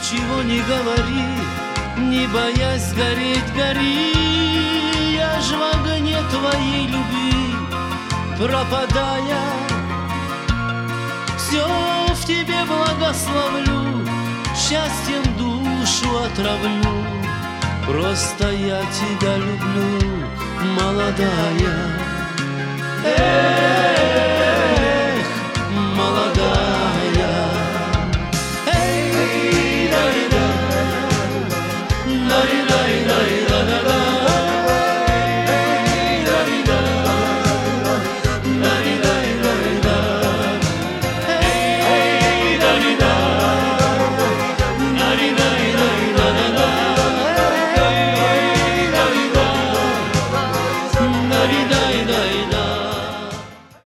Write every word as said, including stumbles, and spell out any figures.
ничего не говори, не боясь гореть, гори. Я ж в огне твоей любви пропадая, все в тебе благословлю, счастьем душу отравлю. Просто я тебя люблю, молодая. Эй!